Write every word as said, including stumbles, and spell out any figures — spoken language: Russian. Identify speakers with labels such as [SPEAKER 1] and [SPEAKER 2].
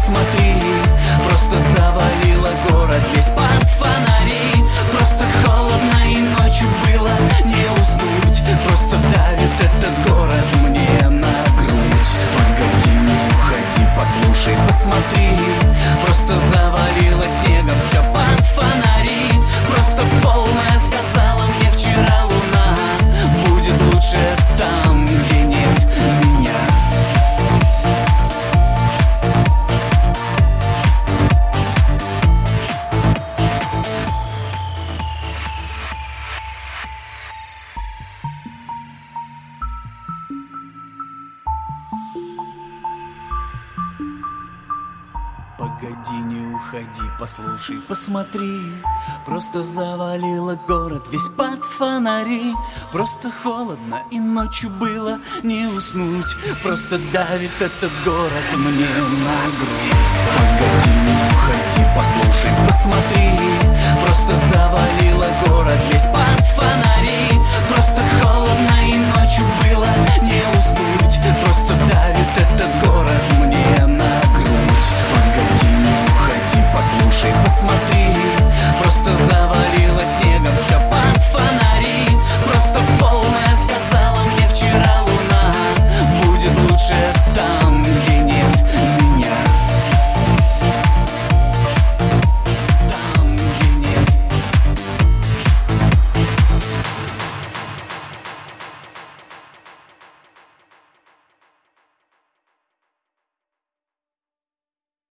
[SPEAKER 1] посмотри. Просто завалило город весь под фонари. Просто холодно и ночью было не уснуть. Просто давит этот город мне на грудь. Погоди, не уходи, послушай, посмотри. Просто завалило снегом все под фонари. Просто полная, сказала мне вчера луна. Будет лучше там, где нет меня. Погоди, не уходи, послушай, посмотри. Просто завалило город весь под фонари. Просто холодно и ночью было не уснуть. Просто давит этот город мне на грудь. Погоди, не уходи, послушай, посмотри. Просто завалило город весь под фонари.